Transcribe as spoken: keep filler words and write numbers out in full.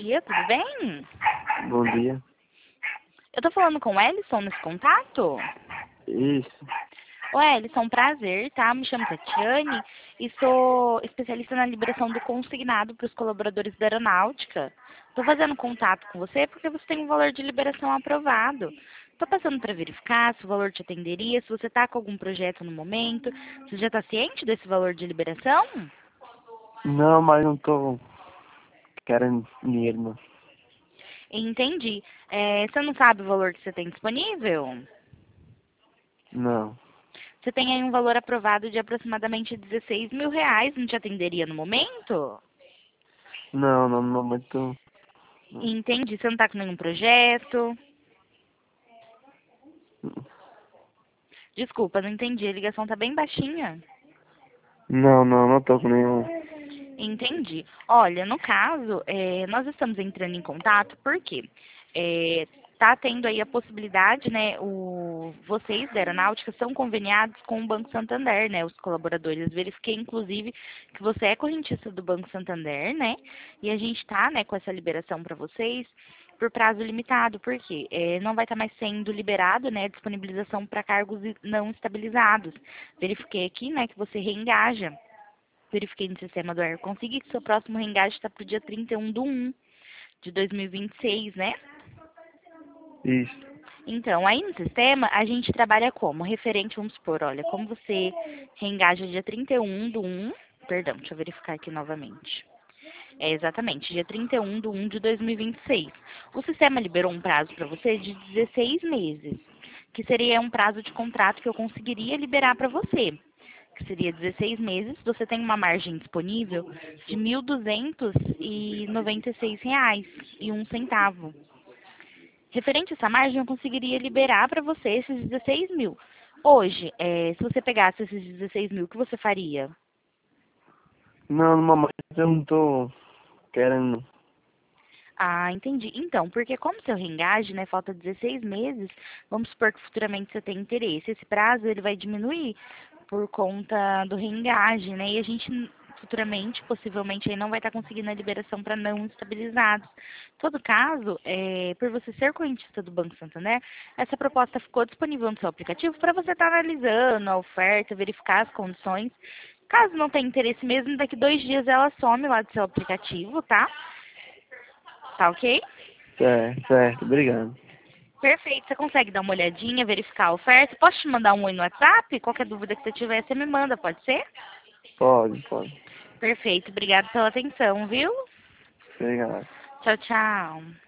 dia, tudo bem? Bom dia. Eu tô falando com o Ellison nesse contato? Isso. Ô Ellison, prazer, tá? Me chamo Tatiane e sou especialista na liberação do consignado para os colaboradores da aeronáutica. Tô fazendo contato com você porque você tem um valor de liberação aprovado. Tô passando para verificar se o valor te atenderia, se você tá com algum projeto no momento. Você já tá ciente desse valor de liberação? Não, mas não tô querendo dinheiro, não. Entendi. É, você não sabe o valor que você tem disponível? Não. Você tem aí um valor aprovado de aproximadamente dezesseis mil reais, não te atenderia no momento? Não, não, no momento. Não. Entendi. Você não está com nenhum projeto? Desculpa, não entendi. A ligação tá bem baixinha. Não, não, não tô com nenhum. Entendi. Olha, no caso, é, nós estamos entrando em contato porque está tendo aí a possibilidade, né, o, vocês da aeronáutica são conveniados com o Banco Santander, né, os colaboradores. Verifiquei, inclusive, que você é correntista do Banco Santander, né, e a gente está, né, com essa liberação para vocês por prazo limitado, porque é, não vai estar mais sendo liberado, né, disponibilização para cargos não estabilizados. Verifiquei aqui, né, que você reengaja. Verifiquei no sistema do AirConsig que seu próximo reengaje está para o dia trinta e um de um de dois mil e vinte e seis, né? Isso. Então, aí no sistema, a gente trabalha como? Referente, vamos supor, olha, como você reengaja dia trinta e um de um, perdão, deixa eu verificar aqui novamente. É exatamente, dia trinta e um de um de dois mil e vinte e seis. O sistema liberou um prazo para você de dezesseis meses, que seria um prazo de contrato que eu conseguiria liberar para você, que seria dezesseis meses. Você tem uma margem disponível de mil duzentos e noventa e seis reais e um centavo. Referente a essa margem, eu conseguiria liberar para você esses dezesseis mil. Hoje, é, se você pegasse esses dezesseis mil, o que você faria? Não, no momento eu não tô querendo. Ah, entendi. Então, porque como seu reengaje, né, falta dezesseis meses, vamos supor que futuramente você tem interesse. Esse prazo, ele vai diminuir por conta do reengaje, né, e a gente futuramente, possivelmente, aí não vai estar conseguindo a liberação para não estabilizados. Em todo caso, é, por você ser correntista do Banco Santander, essa proposta ficou disponível no seu aplicativo para você estar analisando a oferta, verificar as condições. Caso não tenha interesse mesmo, daqui dois dias ela some lá do seu aplicativo, tá? Tá ok? Certo, certo, obrigado. Perfeito. Você consegue dar uma olhadinha, verificar a oferta? Posso te mandar um oi no WhatsApp? Qualquer dúvida que você tiver, você me manda, pode ser? Pode, pode. Perfeito. Obrigada pela atenção, viu? Obrigado. Tchau, tchau.